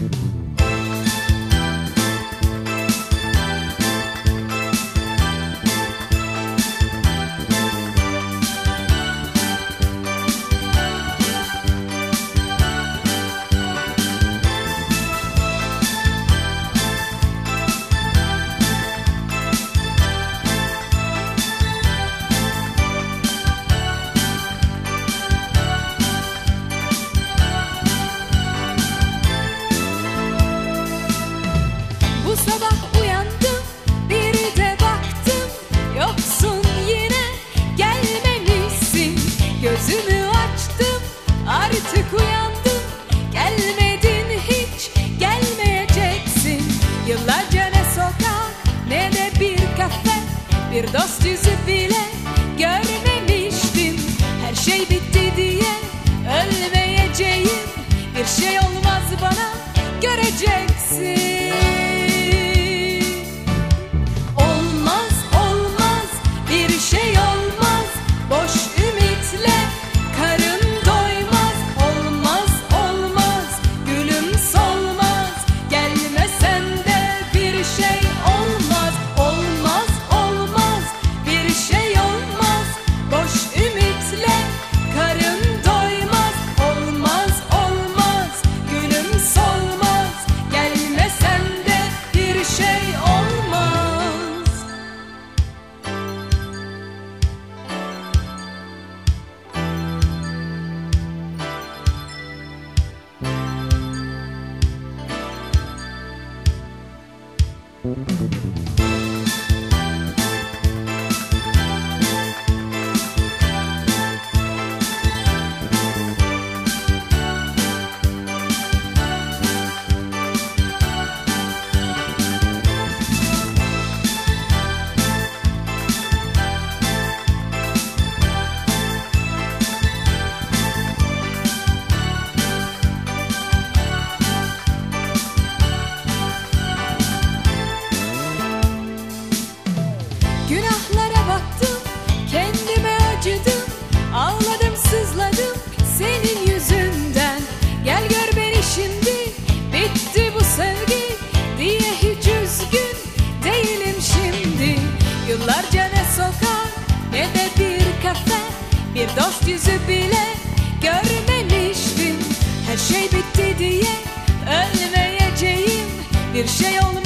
Bu sabah uyandım, bir de baktım, yoksun yine, gelmemişsin. Gözümü açtım, artık uyandım, gelmedin hiç, gelmeyeceksin. Yıllarca ne sokak ne de bir kafe, bir dost yüzü bile görmemiştim. Her şey bitti diye ölmeyeceğim, bir şey olmaz bana, göreceksin. Günahlara baktım, kendime acıdım, ağladım, sızladım senin yüzünden. Gel gör beni şimdi, bitti bu sevgi diye hiç üzgün değilim şimdi. Yıllarca ne sokak ne de bir kafe, bir dost yüzü bile görmemiştim. Her şey bitti diye ölmeyeceğim, bir şey olmaz.